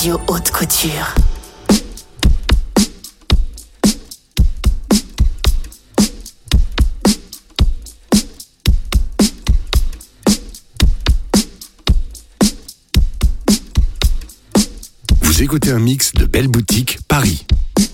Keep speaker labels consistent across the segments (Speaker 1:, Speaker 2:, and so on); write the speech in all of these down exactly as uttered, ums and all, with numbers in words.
Speaker 1: Radio Haute Couture.
Speaker 2: Vous écoutez un mix de Belle Boutique Paris.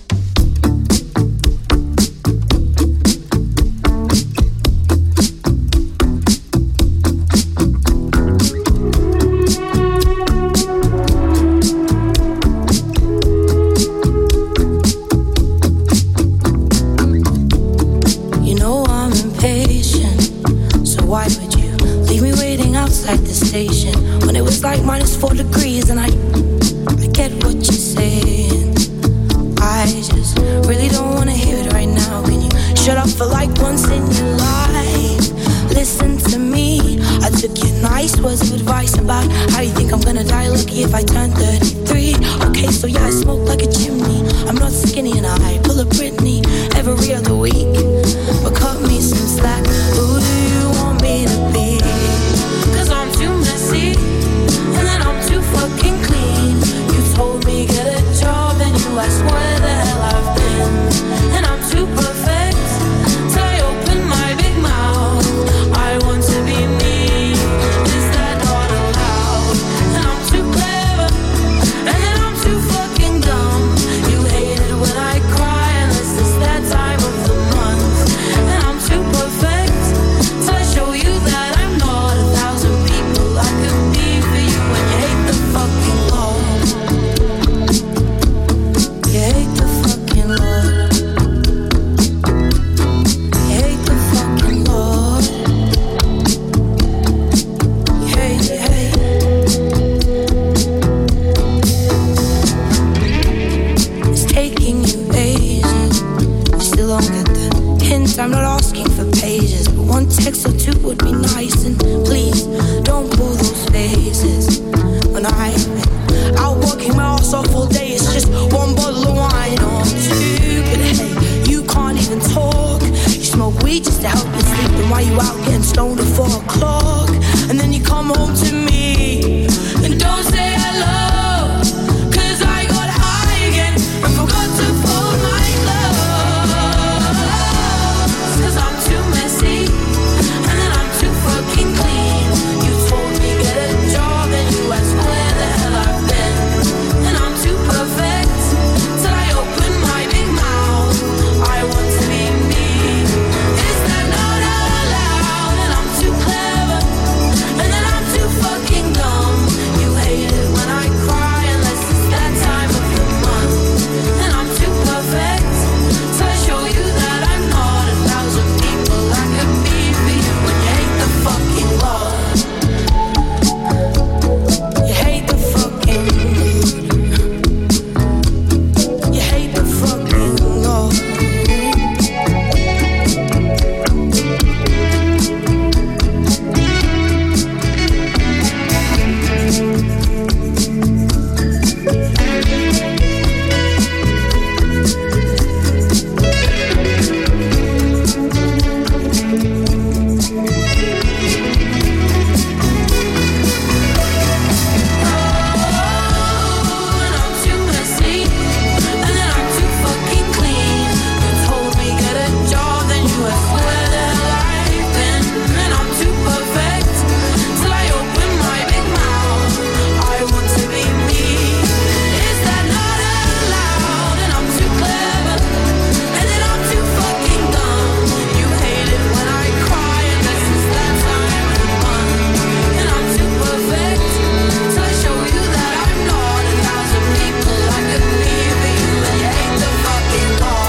Speaker 3: If I turn thirty-three, okay, so yeah, I smoke like a chimney. I'm not skinny and I pull a Britney every other week. But cut me some slack, who do you want me to be? Cause I'm too messy, and then I'm too fucking clean. You told me get a job, and you asked where the hell I've been. And I'm too perfect, till I open my big mouth. I want to be me, is that not allowed? And I'm too clever, and then I'm too fucking dumb. You hate it when I cry, unless it's that time of the month. And I'm too perfect, till I show you that I'm not a thousand people I could be for you. And you hate the fucking law. You hate the fucking law. You hate the fucking law. You hate, you hate. It's taking you ages. You still don't get the hint. I'm not asking for pages, but one text or two would be nice. And please don't pull those faces. When I've been out working my ass off all day, it's just one bottle of wine or two. But hey, you can't even talk. You smoke weed just to help you sleep. Then why you out getting stoned at four o'clock? And then you come home to me and don't say hello. Cause I got high again and forgot to fold my clothes. Cause I'm too messy, and then I'm too fucking clean. You told me get a job, and you asked where the hell I've been. And I'm too perfect, till I open my big mouth. I want to be me, is that not allowed? And I'm too clever, and then I'm too fucking dumb. You hate it when I cry, unless it's that time of the month. And I'm too perfect, till I show you that I'm not a thousand people I could be for you. And you hate the fucking law. You hate the fucking You hate the fucking law. And I'm too messy, and then I'm too fucking clean. You told me get a job, then you asked where the hell I've been. And I'm too perfect, till I open my big mouth. I want to be me, is that not allowed? And I'm too clever, and then I'm too fucking dumb. You hate it when I cry, unless it's that time of the month. And I'm too perfect, till I show you that I'm not a thousand people I could be for you. And you hate the fucking law.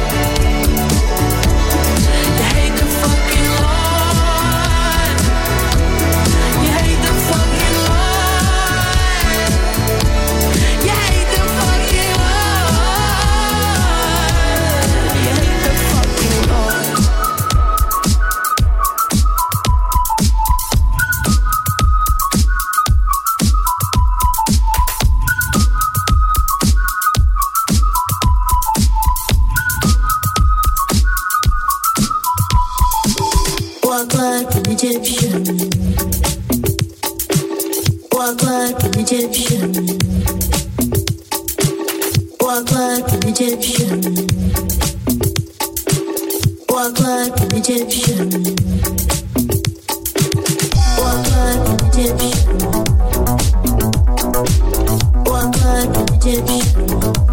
Speaker 3: You hate the fucking law. You hate the fucking law. You hate the fucking law. You hate the fucking law. Walk like an Egyptian. Walk like an Egyptian. like an Egyptian. Walk like an Egyptian. Walk like an Egyptian. Walk like an Egyptian.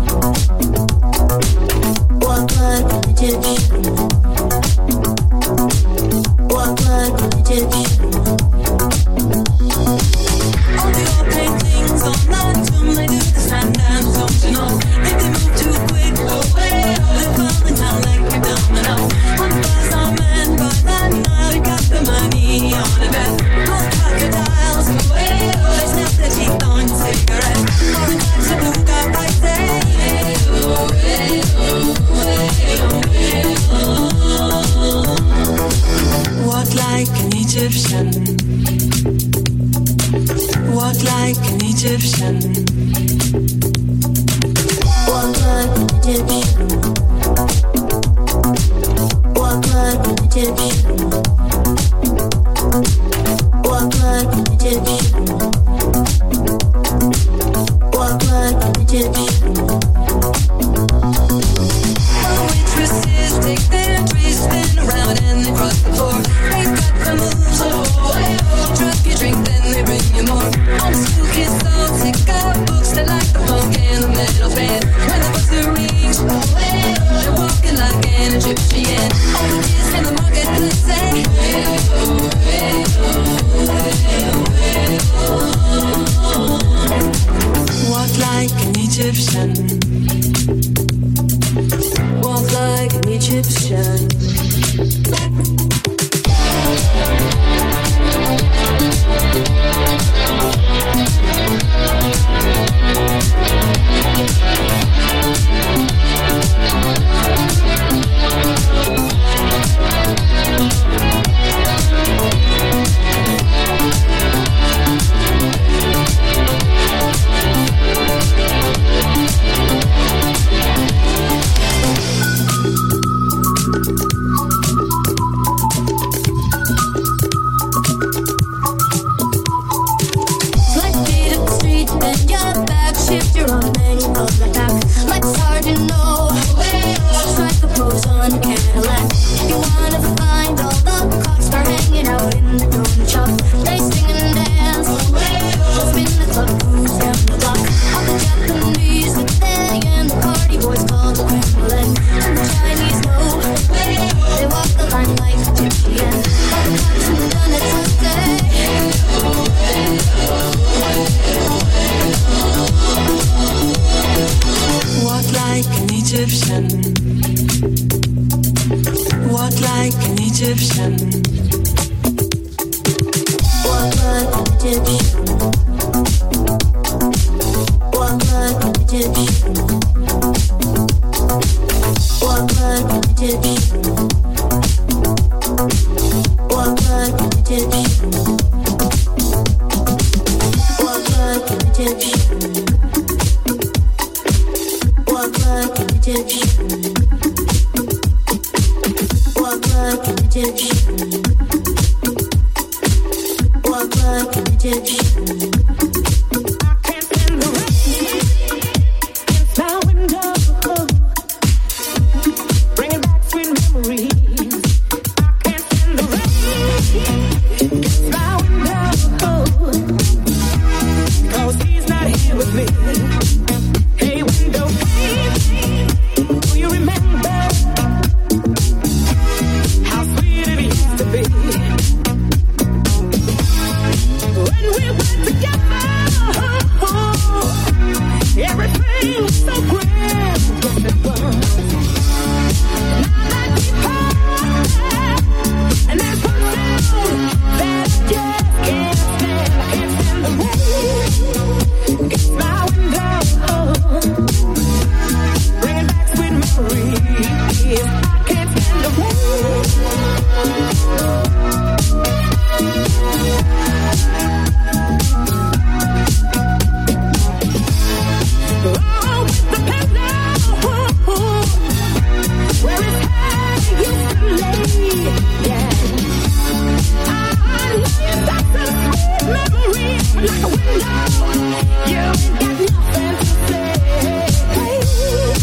Speaker 3: Walk like an Egyptian. Walk like an Egyptian. All the old paintings on that tomb, they do the stand dance, don't you know? If they move too quick, away, they're falling down like a domino. One buzz on man by that night, got the money on a bet. All crocodiles, away, they snap their teeth on cigarettes. Orange lights and blue got right there. Walk like an Egyptian. Walk like an Egyptian. Walk like an Egyptian. Walk like an Egyptian. Walk like an Egyptian. Walk like an Egyptian. Waitresses take their trays, spin around and they cross the floor. They've got the moves, oh, oh, oh. Drop your drink, then they bring you more. All the school kids all take up books, they like the funk and the metal band. When the buzzer rings, oh, oh, they're walking like an Egyptian. All the kids in the marketplace say, oh, oh, oh, oh. Walk like an Egyptian. Walk like an Egyptian. like a window. You ain't got nothing to say.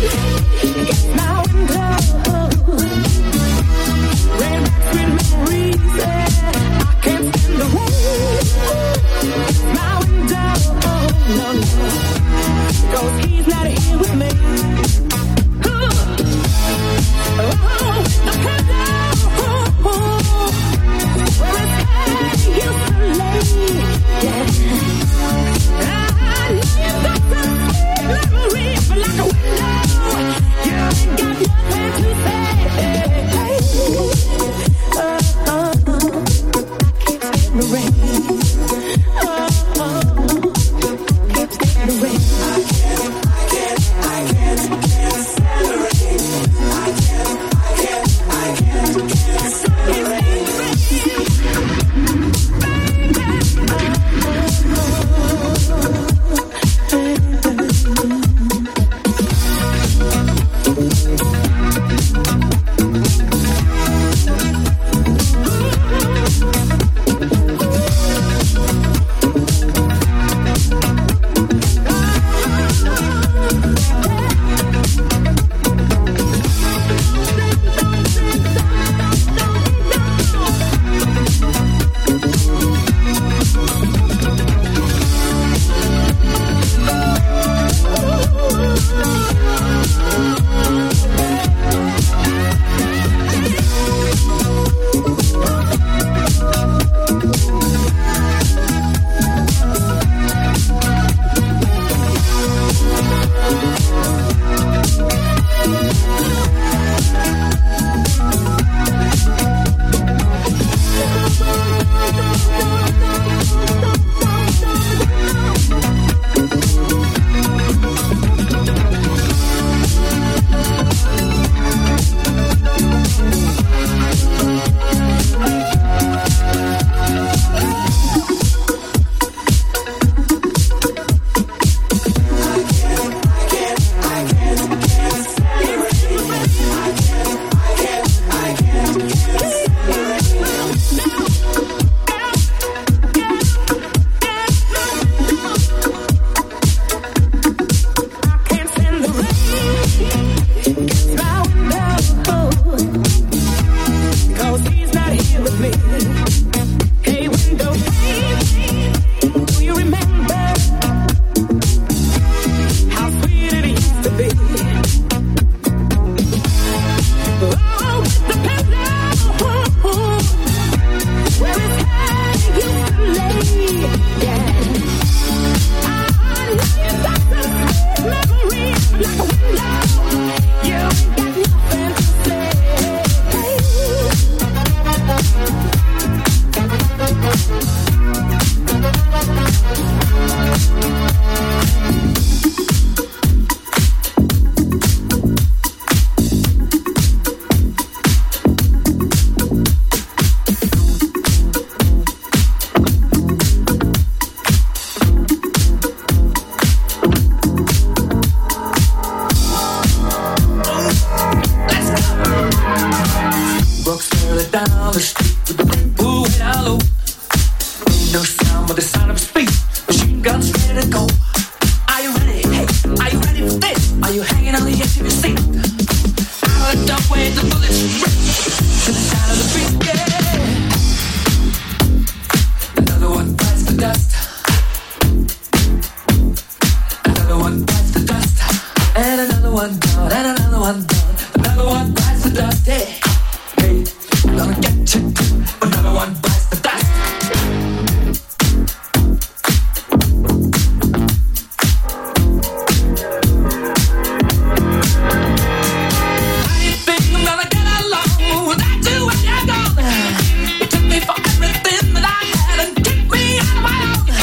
Speaker 1: Take me for everything that I had and take me out of my own.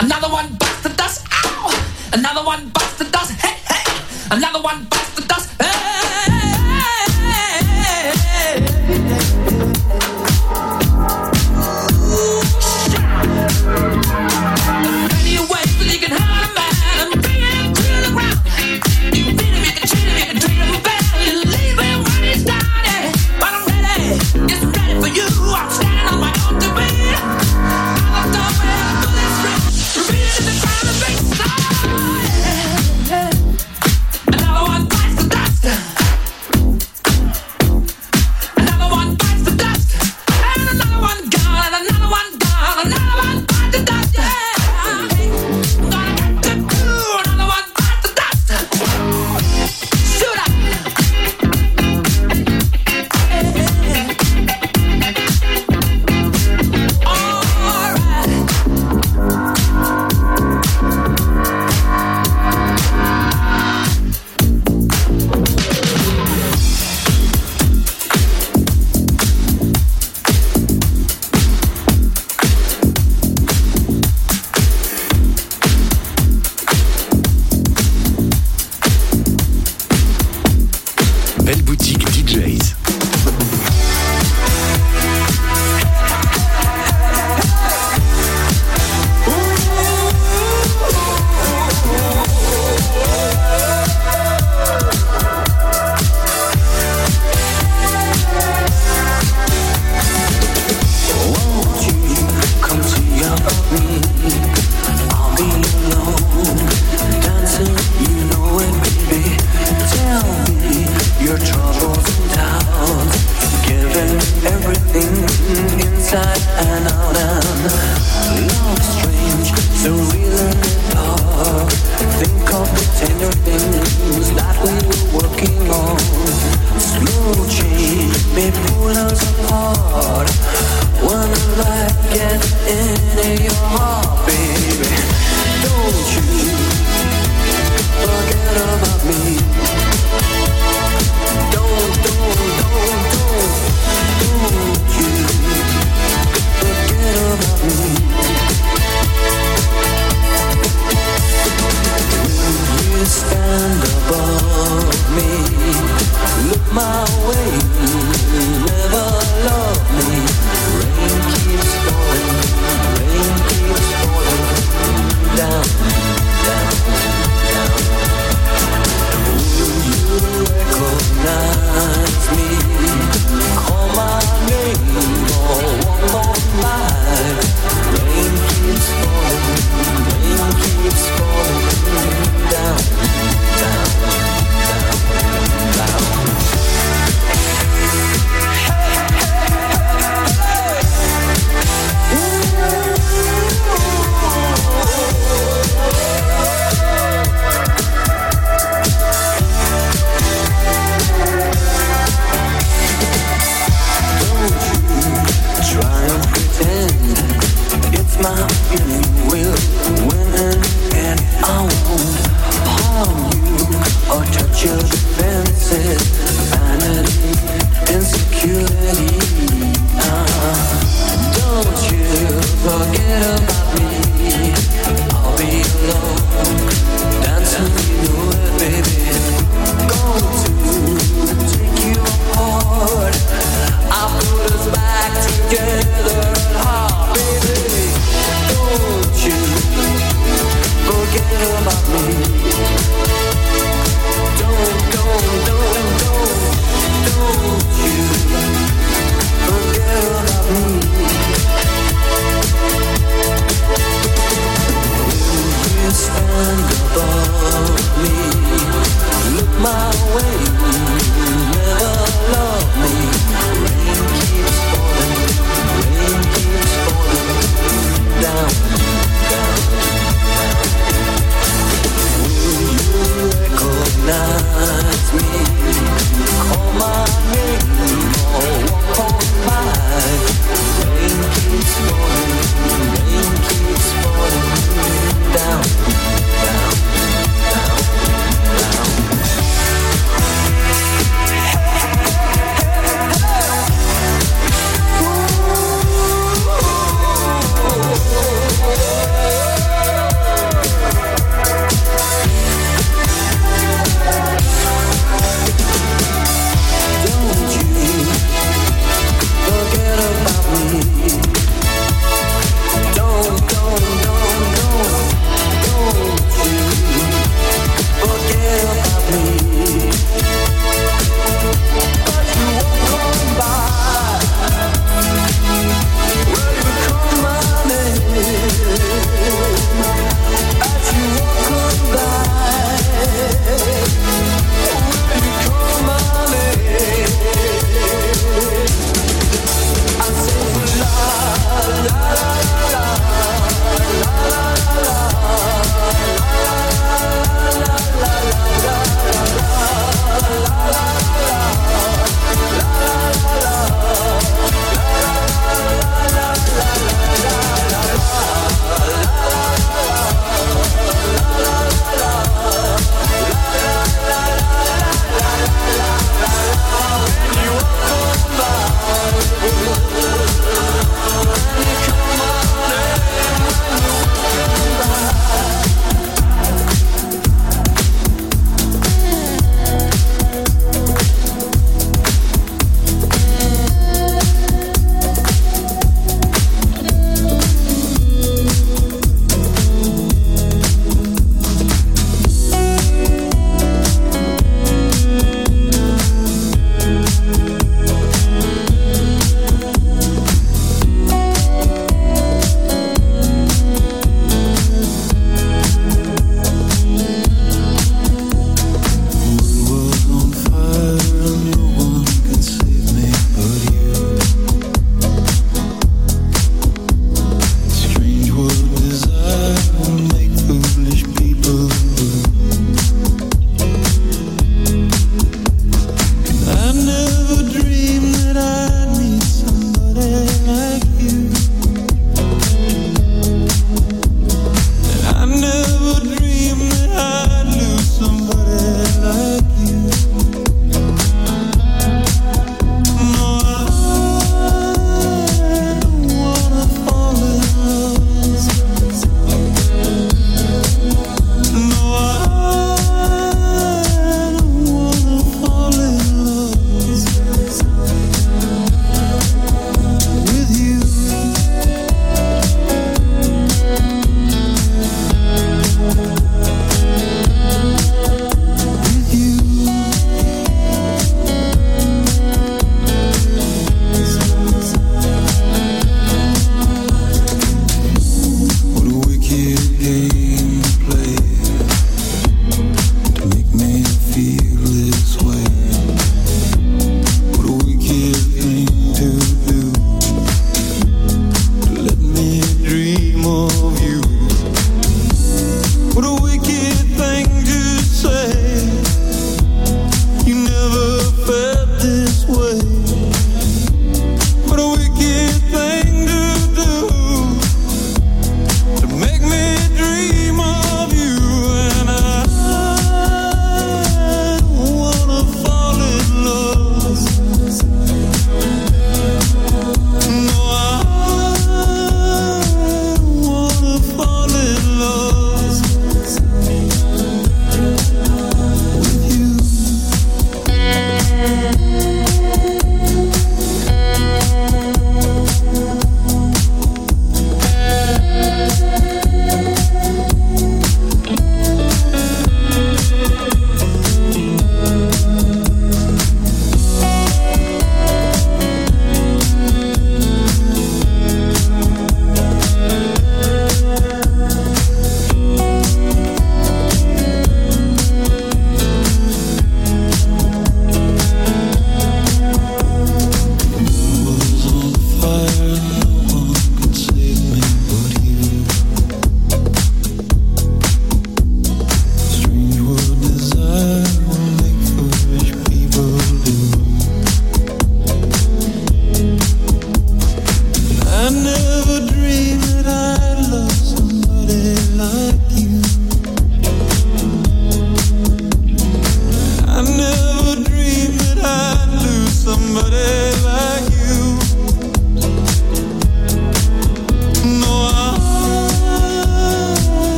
Speaker 1: Another one bites the dust. Ow! Another one bites the dust. Hey, hey! Another one bites the dust. Hey, hey, many ways that you can hurt a man and bring him to the ground. You can beat him, you can cheat him, you can treat him bad. You leave him when he's down, yeah. But I'm ready, yes, I'm ready for you. I'm standing on my own to be. I'm done with this race. Repeat it in the crowd and big side. Another one bites the dust. Another one bites the dust. And another one gone, and another one gone, another one bites the dust, yeah.
Speaker 2: Belle Boutique D Js.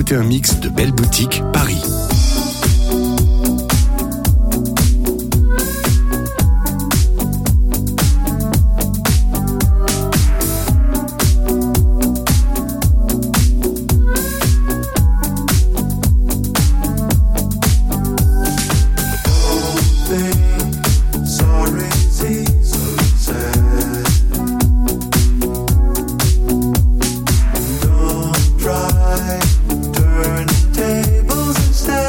Speaker 2: C'était un mix de Belle Boutique Paris.
Speaker 4: Turn tables instead.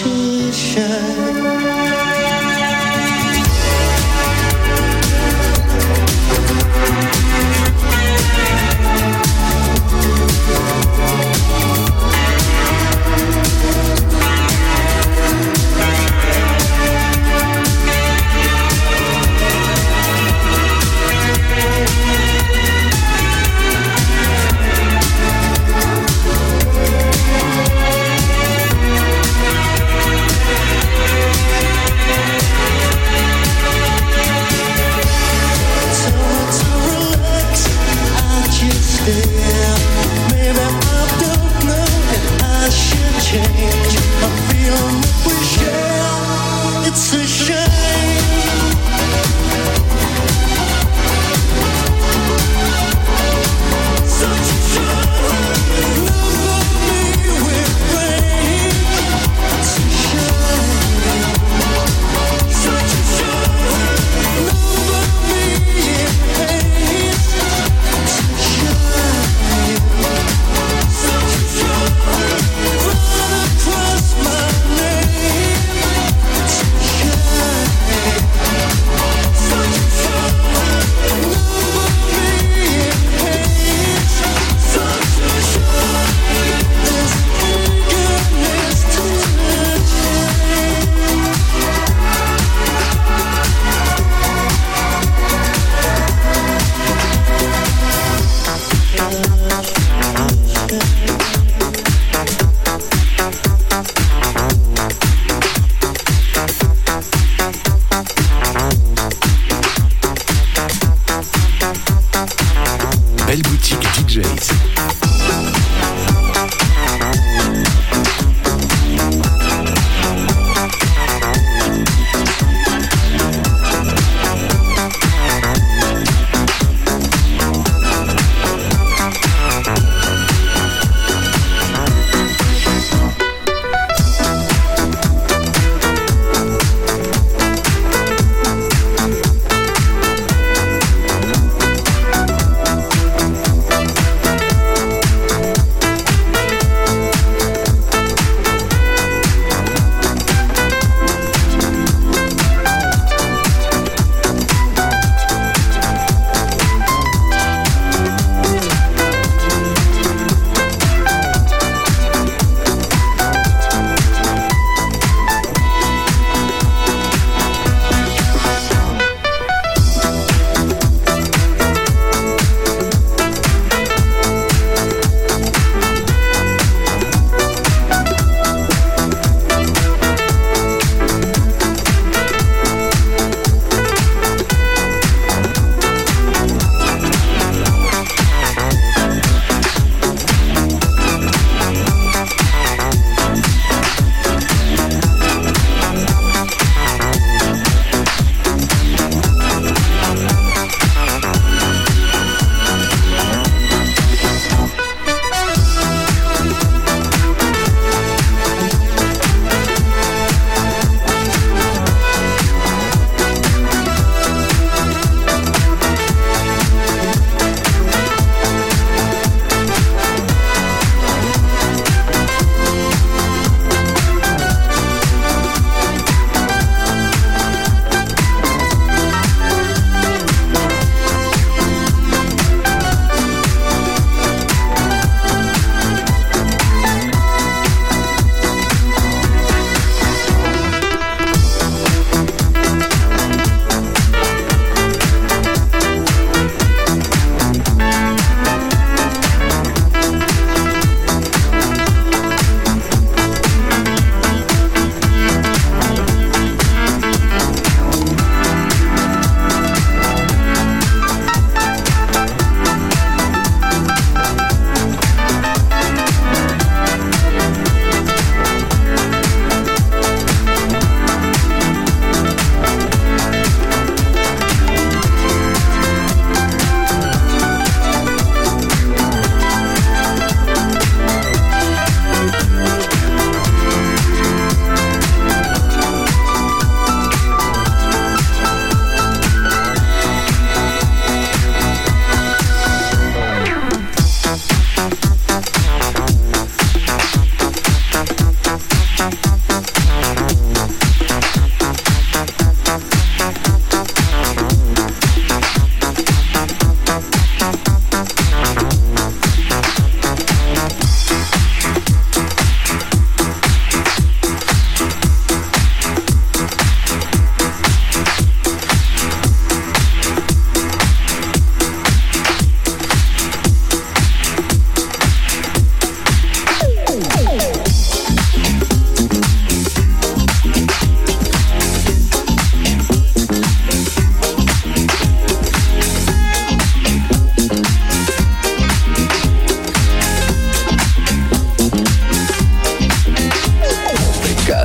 Speaker 1: We'll be right back.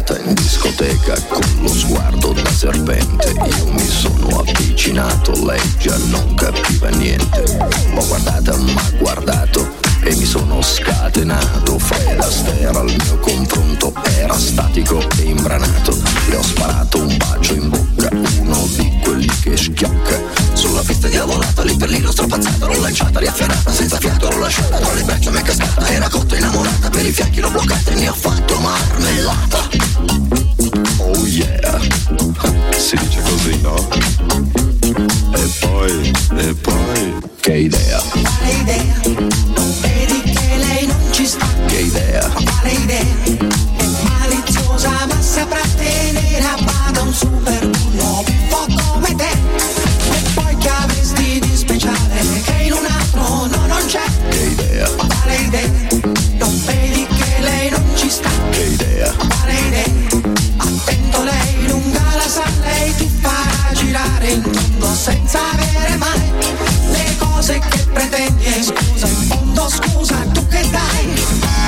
Speaker 4: entrata in discoteca con lo sguardo da serpente. Io mi sono avvicinato, lei già non capiva niente. L'ho guardata, m'ha guardato e mi sono scatenato. Fred Astaire al mio confronto era statico e imbranato. Le ho sparato un bacio in bocca, uno di quelli che schiocca. Sulla pista diavolata, lì per lì l'ho strapazzata, l'ho lanciata, riafferrata, senza fiato l'ho lasciata. Tra le braccia mi è cascata, era cotta innamorata, per i fianchi l'ho bloccata e ne ho fatto marmellata. Oh yeah, si dice così, no? E poi, e poi, che idea?
Speaker 5: Quale idea? Non vedi che lei non ci sta?
Speaker 4: Che idea?
Speaker 5: Quale idea? È maliziosa ma saprà tenere a bada un super bullo un po' come te. E poi che avresti di speciale che in un altro no, non c'è?
Speaker 4: Che idea?
Speaker 5: Quale idea? Non vedi che lei non ci sta?
Speaker 4: Che idea?
Speaker 5: Quale idea? Attento, lei lunga la sa, lei ti farà girare in tondo senza avere mai le cose che pretendi. E scusa, in fondo scusa, tu che dai?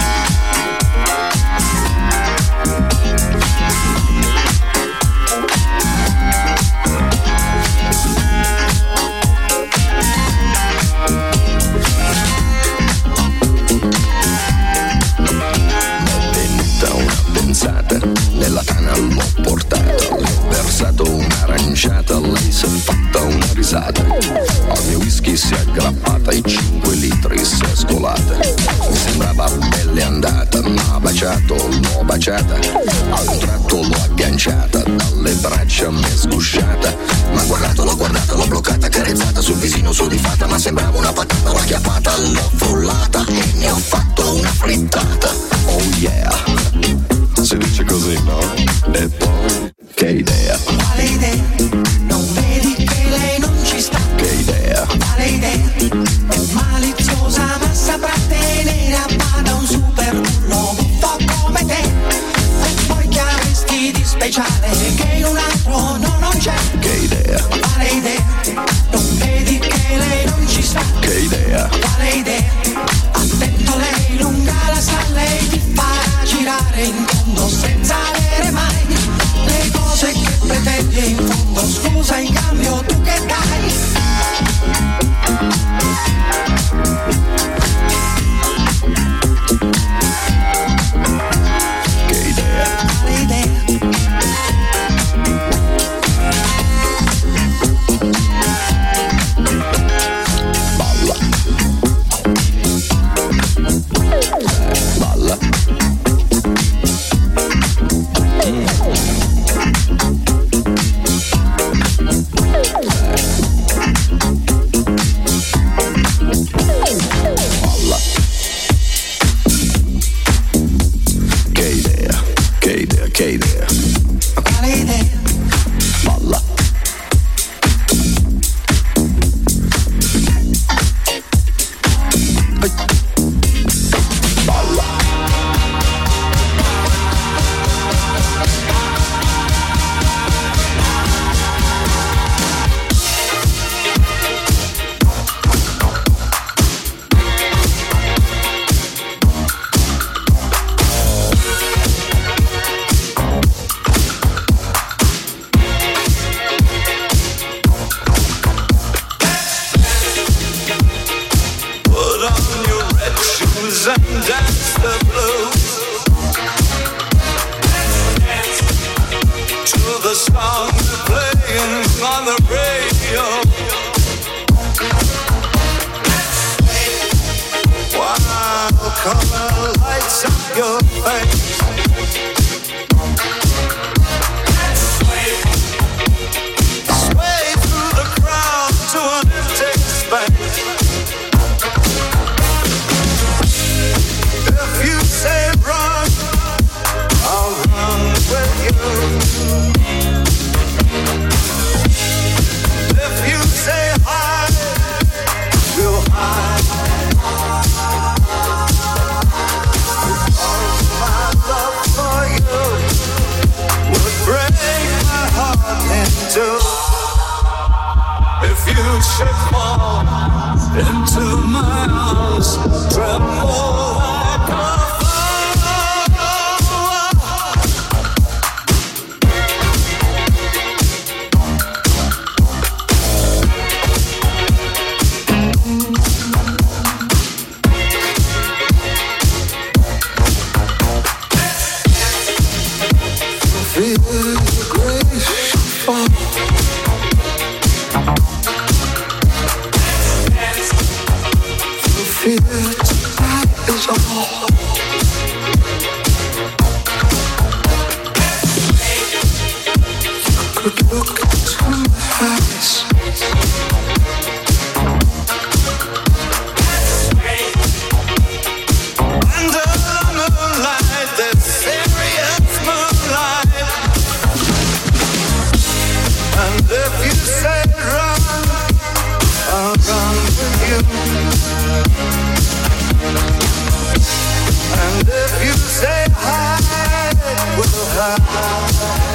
Speaker 4: Nella tana l'ho portata, le ho versato un'aranciata, lei si è fatta una risata. Al mio whisky si è aggrappata, i cinque litri si è scolata. Mi sembrava bella andata, m'ha baciato, l'ho baciata. A un tratto l'ho agganciata, dalle braccia mi è sgusciata. M'ha guardato, l'ho guardata, l'ho bloccata, carezzata sul visino sudifata. Ma sembrava una patata, l'ho acchiappata, l'ho frullata e ne ho fatto una frittata. Oh yeah, si dice così, no? E poi, che idea?
Speaker 5: Quale idea? Non vedi che lei non ci sta?
Speaker 4: Che idea?
Speaker 5: Quale idea? È maliziosa ma saprà tenere a bada un super bullo un po' come te. E poi che avresti di speciale che in un altro no, non c'è?
Speaker 4: Che idea?
Speaker 5: Quale idea? Non vedi che lei non ci sta?
Speaker 4: Che idea?
Speaker 5: Quale idea? Attento, lei lunga la sa, lei ti farà girare in tondo senza avere mai le cose che pretendi. In fondo scusa, in cambio tu che dai?
Speaker 4: Che idea?
Speaker 5: Quale idea?
Speaker 4: Balla. Balla. Mm. Balla. Che idea, che idea, che idea.
Speaker 5: Quale idea?
Speaker 4: Balla. Ehi. Balla.
Speaker 1: Put on your red shoes and dance the blues to the song playing on the radio. While color lights up your face. Sway through the crowd to an empty space. If you say run, I'll run with you. If you say hide, we'll hide. Because my love for you would break my heart in two. If you should fall into my arms, tremble like a flower.
Speaker 6: And if you say hi, we'll hide.